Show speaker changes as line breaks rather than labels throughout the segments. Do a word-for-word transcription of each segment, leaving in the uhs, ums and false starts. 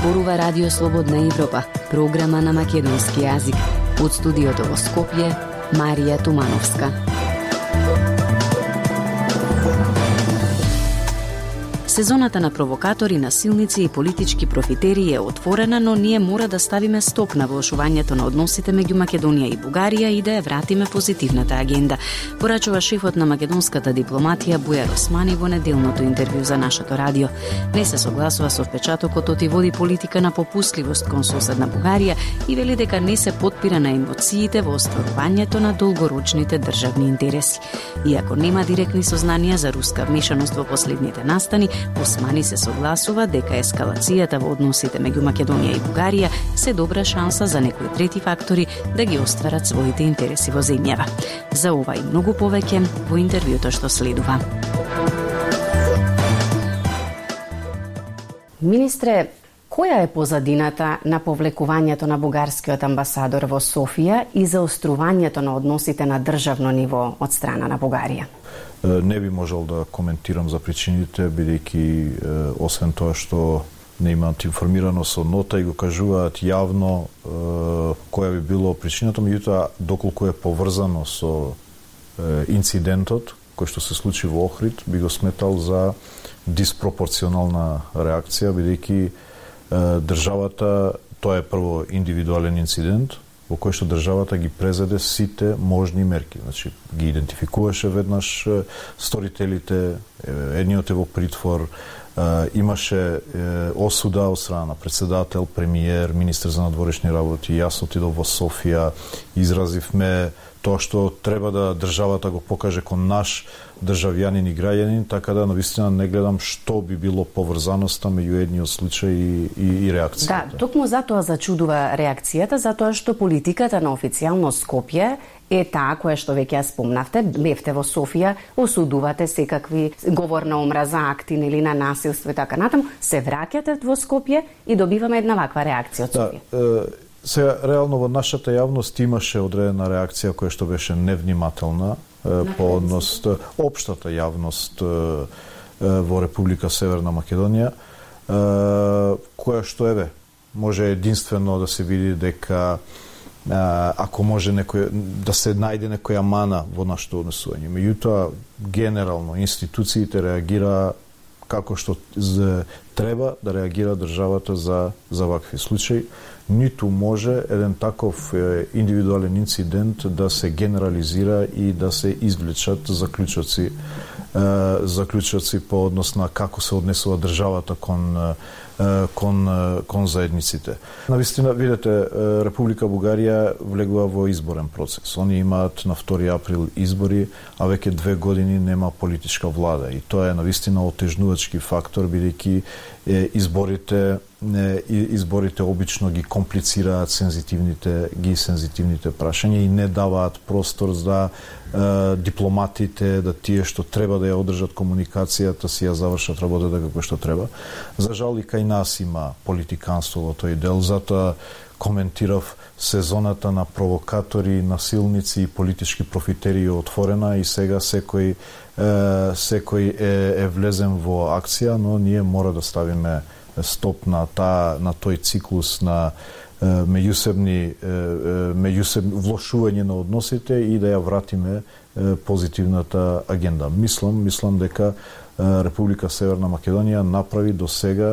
зборува Радио Слободна Европа, програма на македонски јазик. Од студиото во Скопје, Марија Тумановска. Сезоната на провокатори, насилници и политички профитери е отворена, но ние мора да ставиме стоп на влошувањето на односите меѓу Македонија и Бугарија и да ја вратиме позитивната агенда, порачува шефот на македонската дипломатија Бујар Османи во неделното интервју за нашето радио. Не се согласува со впечатокот оти води политика на попустливост кон соседна Бугарија и вели дека не се потпира на емоциите во остварувањето на долгорочните државни интереси. Иако нема директни сознанија за руска вмешаност во последните настани, Османи се согласува дека ескалацијата во односите меѓу Македонија и Бугарија се добра шанса за некои трети фактори да ги остварат своите интереси во земјава. За ова и многу повеќе во интервјуто што следува. Министре, која е позадината на повлекувањето на бугарскиот амбасадор во Софија и заострувањето на односите на државно ниво од страна на Бугарија?
Не би можел да коментирам за причините, бидејќи освен тоа што не имаат информираност со нота и го кажуваат јавно која би било причината, меѓутоа доколку е поврзано со инцидентот кој што се случи во Охрид, би го сметал за диспропорционална реакција, бидејќи државата, тоа е прво индивидуален инцидент, во кој што државата ги презеде сите можни мерки. Значи, ги идентификуваше веднаш сторителите, едниот е во притвор, имаше осуда од страна на председател, премиер, министер за надворешни работи. Јас отидов во Софија, изразивме тоа што треба да државата го покаже кон наш државјанин и граѓанин, така да навистина не гледам што би било поврзаноста меѓу едниот случај и, и, и реакцијата.
Да, токму затоа зачудува реакцијата, затоа што политиката на официјално Скопје е таа која што веќе ја спомнавте, бевте во Софија, осудувате секакви говор на омраза, акти или на насилство и така натаму, се враќате во Скопје и добиваме една ваква реакција од Софија.
Да, сега, реално во нашата јавност имаше одредена реакција која што беше невнимателна по однос општата јавност во Република Северна Македонија, која што еве може единствено да се види дека ако може некој да се најде некоја мана во нашето однесување. Меѓутоа генерално институциите реагира како што треба да реагира државата за за вакви случаи. Ниту може еден таков индивидуален инцидент да се генерализира и да се извлечат заклучоци заклучоци по однос на како се однесува државата кон кон кон заедниците. Навистина, видете, Република Бугарија влегува во изборен процес. Они имаат на втори април избори, а веќе две години нема политичка влада и тоа е навистина отежнувачки фактор, бидејќи изборите изборите обично ги комплицираат сензитивните ги сензитивните прашања и не даваат простор за е, дипломатите да тие што треба да ја одржат комуникацијата си ја завршат работата како што треба. За жал и кај нас има политиканство во тој дел, затоа коментирав сезоната на провокатори, насилници и политички профитери е отворена и сега секој е, секој е, е влезен во акција, но ние мора да ставиме стоп на таа на тој циклус на меѓусебни меѓусебни влошување на односите и да ја вратиме позитивната агенда. Мислам, мислам дека Република Северна Македонија направи до сега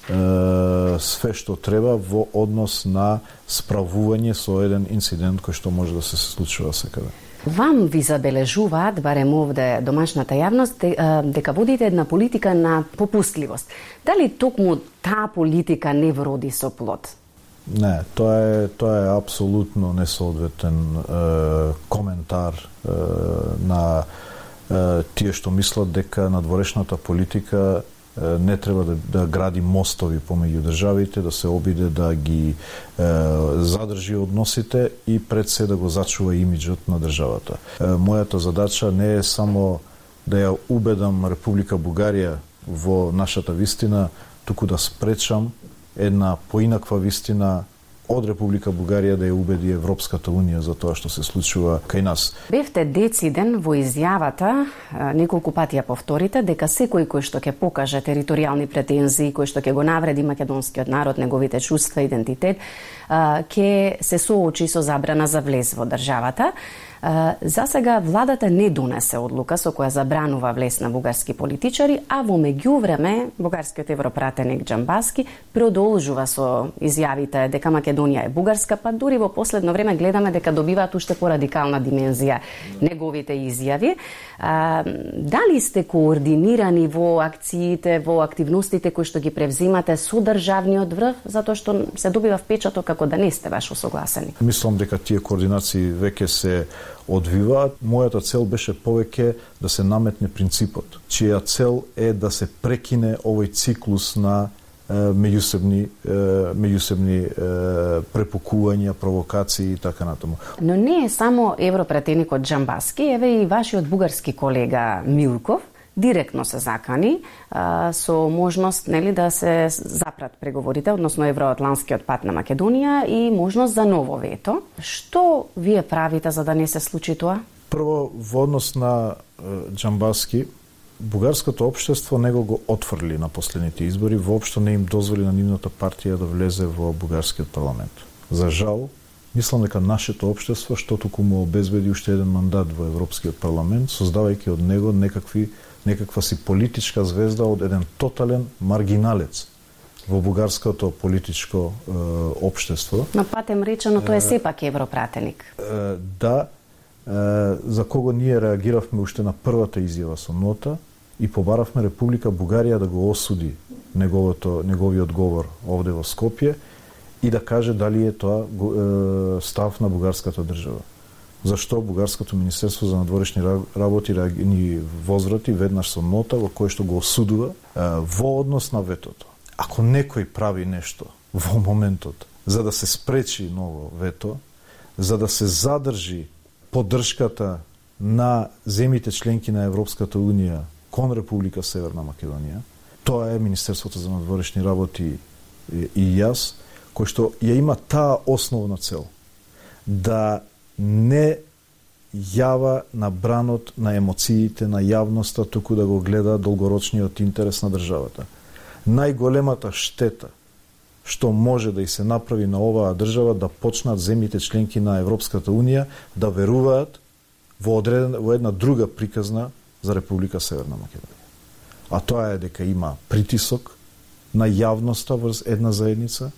све што треба во однос на справување со еден инцидент кој што може да се случува секаде.
Вам ви забележуваат, барем овде домашната јавност, дека водите една политика на попустливост. Дали токму таа политика не вроди со плод?
Не, тоа е тоа е апсолутно несоодветен е, коментар е, на е, тие што мислат дека надворешната политика е, не треба да, да гради мостови помеѓу државите, да се обиде да ги е, задржи односите и пред се да го зачува имиджот на државата. Е, мојата задача не е само да ја убедам Република Бугарија во нашата вистина, туку да спречам една поинаква вистина од Република Бугарија да ја убеди Европската унија за тоа што се случува кај нас.
Бевте дециден во изјавата, неколку пати ја повторите, дека секој кој што ќе покаже територијални претензии, кој што ќе го навреди македонскиот народ, неговите чувства, идентитет, ќе се соочи со забрана за влез во државата. За сега владата не донесе одлука со која забранува влез на бугарски политичари, а во меѓувреме бугарскиот европратеник Џамбаски продолжува со изјавите дека Македонија е бугарска, па дури во последно време гледаме дека добиваат уште порадикална димензија неговите изјави. А, дали сте координирани во акциите, во активностите кои што ги превзимате со државниот врв, затоа што се добива впечаток како да не сте баш усогласени?
Мислам дека тие координации веќе се одвиваат. Мојата цел беше повеќе да се наметне принципот, чија цел е да се прекине овој циклус на меѓусебни меѓусебни препукувања, провокации и така натаму.
Но не е само европратеникот Џамбаски, еве и вашиот бугарски колега Милков директно се закани а, со можност, нели, да се запрат преговорите, односно евроатланскиот пат на Македонија и можност за ново вето. Што вие правите за да не се случи тоа?
Прво, во однос на Џамбаски, бугарското општество него го отфрли на последните избори, воопшто не им дозволи на нивната партија да влезе во бугарскиот парламент. За жал, мислам дека нашето општество, што туку му обезбеди уште еден мандат во Европскиот парламент, создавајќи од него некакви некаква си политичка звезда од еден тотален маргиналец во бугарското политичко е, општество.
На патем речено, тој е сепак европратеник.
Е, да, е, за кого ние реагиравме уште на првата изјава со нота и побаравме Република Бугарија да го осуди неговото, неговиот говор овде во Скопје и да каже дали е тоа е, став на бугарската држава. Зашто бугарското Министерство за надворешни работи ни возврати веднаш со нота во кој што го осудува во однос на ветото. Ако некој прави нешто во моментот за да се спречи ново вето, за да се задржи поддршката на земите членки на Европската унија кон Република Северна Македонија, тоа е Министерството за надворешни работи и јас, кој што ја има таа основна цел да не јава на бранот на емоциите на јавноста, туку да го гледа долгорочниот интерес на државата. Најголемата штета што може да и се направи на оваа држава да почнат земјите членки на Европската унија да веруваат во одреден во една друга приказна за Република Северна Македонија. А тоа е дека има притисок на јавноста врз една заедница,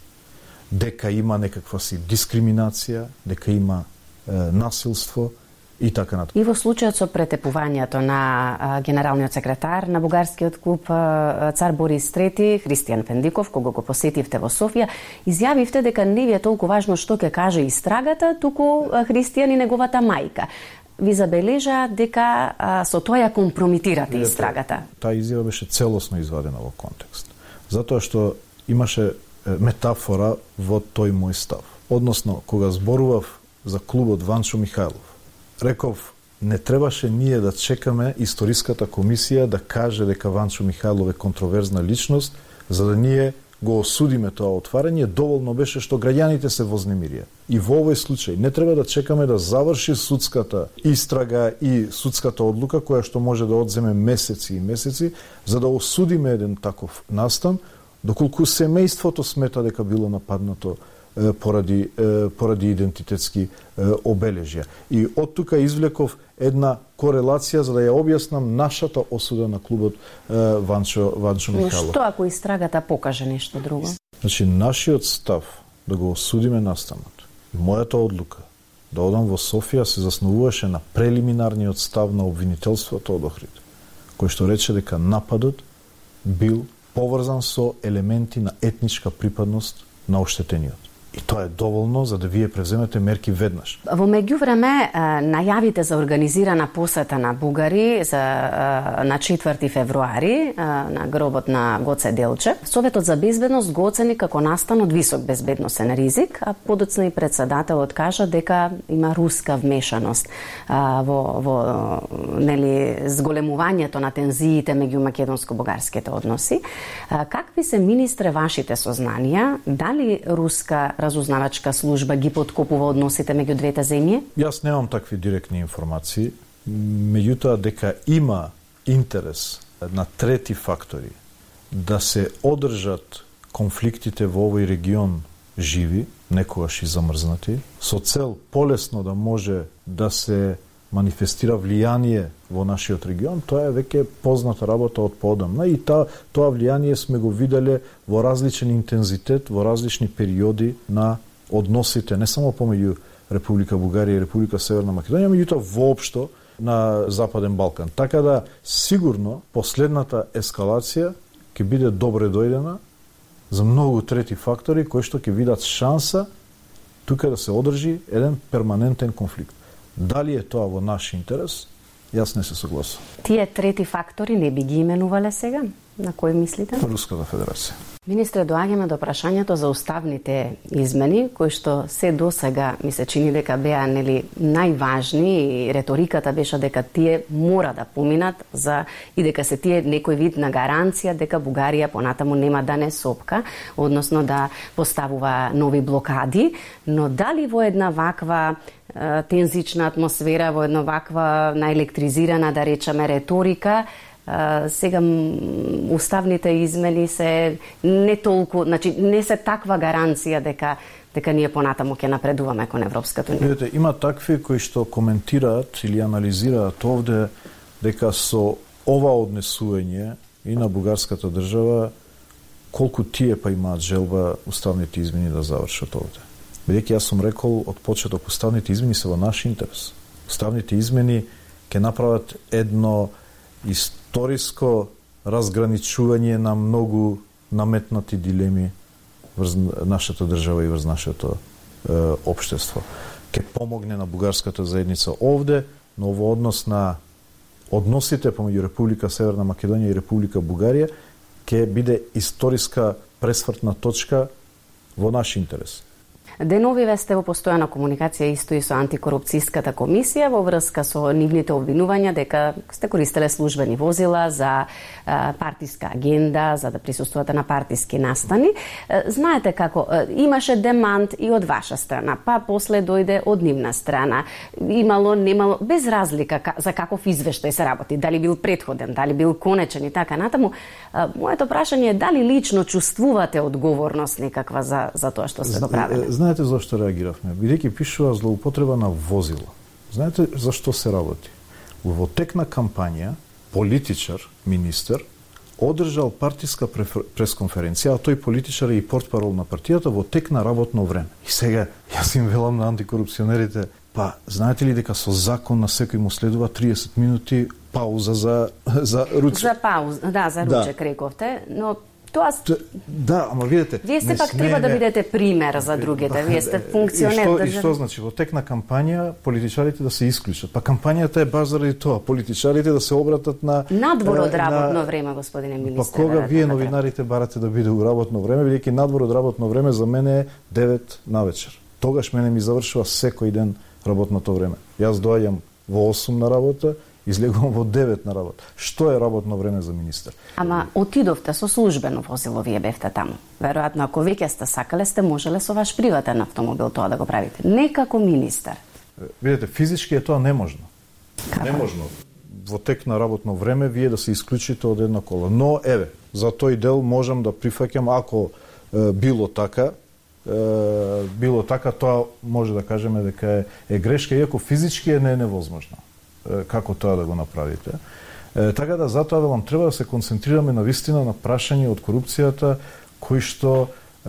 дека има некаква си дискриминација, дека има е, насилство и така натаму.
И во случајот со претепувањето на а, генералниот секретар на бугарскиот клуб а, цар Борис трети, Христијан Фендиков, кого го посетивте во Софија, изјавивте дека не ви е толку важно што ќе каже истрагата, туку а, Христијан и неговата мајка. Ви забележа дека а, со тоа ја компромитирате истрагата.
Таа изјава беше целосно извадена во контекст. Затоа што имаше метафора во тој мој став. Односно, кога зборував за клубот Ванчо Михајлов, реков, не требаше ние да чекаме историската комисија да каже дека Ванчо Михајлов е контроверзна личност, за да ние го осудиме тоа отварање, доволно беше што граѓаните се вознемирија. И во овој случај не треба да чекаме да заврши судската истрага и судската одлука, која што може да одземе месеци и месеци, за да осудиме еден таков настан, доколку семејството смета дека било нападнато е, поради, е, поради идентитетски е, обележја. И од тука извлеков една корелација за да ја објаснам нашата осуда на клубот е, Ванчо, Ванчо Михајлов.
Но што ако истрагата покаже нешто друго?
Значи, нашиот став да го осудиме настанот и мојата одлука да одам во Софија се заснуваше на прелиминарниот став на обвинителството од Охрид, кој што рече дека нападот бил поврзан со елементи на етничка припадност на оштетениот. И тоа е доволно за да вие преземете мерки веднаш.
Во меѓувреме, најавите за организирана посета на бугари за, на четврти февруари на гробот на Гоце Делчев, Советот за безбедност го оцени како настан од висок безбедносен ризик, а подоцна и председателот кажа дека има руска вмешаност во, во нели, зголемувањето на тензиите меѓу македонско-бугарските односи. Какви се, министре, вашите сознанија? Дали руска разузнавачка служба ги подкопува односите меѓу двете земји?
Јас немам такви директни информации, меѓутоа дека има интерес на трети фактори да се одржат конфликтите во овој регион живи, некогаш и замрзнати, со цел полесно да може да се манифестира влијание во нашиот регион, тоа е веќе позната работа од поодамна и та, тоа влијание сме го виделе во различен интензитет, во различни периоди на односите, не само помеѓу Република Бугарија и Република Северна Македонија, меѓутоа воопшто на Западен Балкан. Така да, сигурно, последната ескалација ќе биде добре дојдена за многу трети фактори кои што ќе видат шанса тука да се одржи еден перманентен конфликт. Дали е тоа во наш интерес? Јас не се согласувам.
Тие трети фактори не би ги именувале сега? На кој мислите?
Руската федерација.
Министре, доаѓаме до прашањето за уставните измени, кои што се досега ми се чини дека беа нели најважни и реториката беше дека тие мора да поминат за и дека се тие некој вид на гаранција дека Бугарија понатаму нема да не сопка, односно да поставува нови блокади, но дали во една ваква е, тензична атмосфера, во една ваква наелектризирана, да речеме, реторика, Uh, сега уставните измени се не толку, значи не се таква гаранција дека дека ние понатаму ќе напредуваме кон Европската унија.
Видете, има такви кои што коментираат или анализираат овде дека со ова однесување и на бугарската држава колку тие па имаат желба уставните измени да завршат овде. Бидејќи јас сум рекол од почеток уставните измени се во наш интерес. Уставните измени ќе направат едно историско разграничување на многу наметнати дилеми врз нашата држава и врз нашето е, општество. Ке помогне на бугарската заедница овде, но во однос на односите помеѓу Република Северна Македонија и Република Бугарија ке биде историска пресвртна точка во наш интерес.
Деновиве сте во постојана комуникација исто и со антикорупцијската комисија во врска со нивните обвинувања дека сте користеле службени возила за а, партиска агенда, за да присуствувате на партиски настани. А, знаете како, а, имаше демант и од ваша страна, па после дојде од нивна страна. Имало, немало, без разлика за каков извештај се работи, дали бил претходен, дали бил конечен и така натаму. А, моето прашање е дали лично чувствувате одговорност некаква за, за тоа што сте доправиле?
Знаете зашто реагиравме? Бидејќи пишува злоупотреба на возила. Знаете зашто се работи? Во тек на кампања, политичар, министер, одржал партиска пресконференција, а тој политичар е и портпарол на партијата во тек на работно време. И сега, јас им велам на антикорупционерите, па, знаете ли дека со закон на секој му следува триесет минути пауза за, за ручек?
За пауза, да, за ручек да. Рековте, но тоа...
Да, ама видете...
Вие се пак треба да бидете пример за другите. Вие сте функционер.
И што, и што значи? Во тек на кампања политичарите да се исклучат. Па кампањата е баш заради тоа. Политичарите да се обратат на...
Надвор од работно на... време, господине министре.
Па кога вие новинарите барате да биде у работно време, бидејќи надвор од работно време за мене е девет навечер. Тогаш мене ми завршува секој ден работното време. Јас доаѓам во осум на работа, излегувам во девет на работа. Што е работно време за министер?
Ама отидовте со службено возило, вие бевте таму. Веројатно, ако веќе сте сакале, сте можеле со ваш приватен автомобил тоа да го правите. Не како министер.
Видете, физички е тоа неможно.
Како?
Неможно. Во тек на работно време вие да се исклучите од една кола. Но, еве, за тој дел можам да прифаќам, ако е, било така, е, било така, тоа може да кажеме дека е, е грешка, иако физички е не е невозможно како тоа да го направите. Е, така да затоа велам треба да се концентрираме на вистина на прашање од корупцијата кои што е,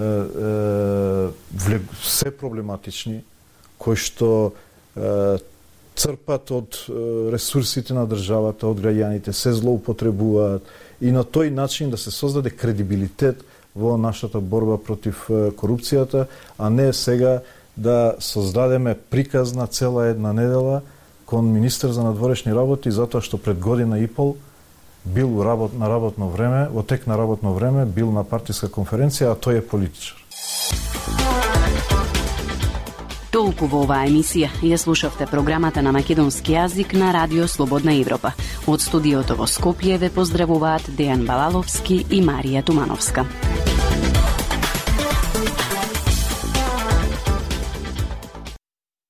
е, се проблематични, кои што е, црпат од е, ресурсите на државата, од граѓаните, се злоупотребуваат и на тој начин да се создаде кредибилитет во нашата борба против е, корупцијата, а не сега да создадеме приказна цела една недела кон министер за надворешни работи, затоа што пред година и пол бил работ, на работно време, во тек на работно време, бил на партиска конференција, а тој е политичар.
Толку во оваа емисија ја слушавте програмата на македонски јазик на Радио Слободна Европа. Од студиото во Скопје ве поздравуваат Дејан Балаловски и Марија Тумановска.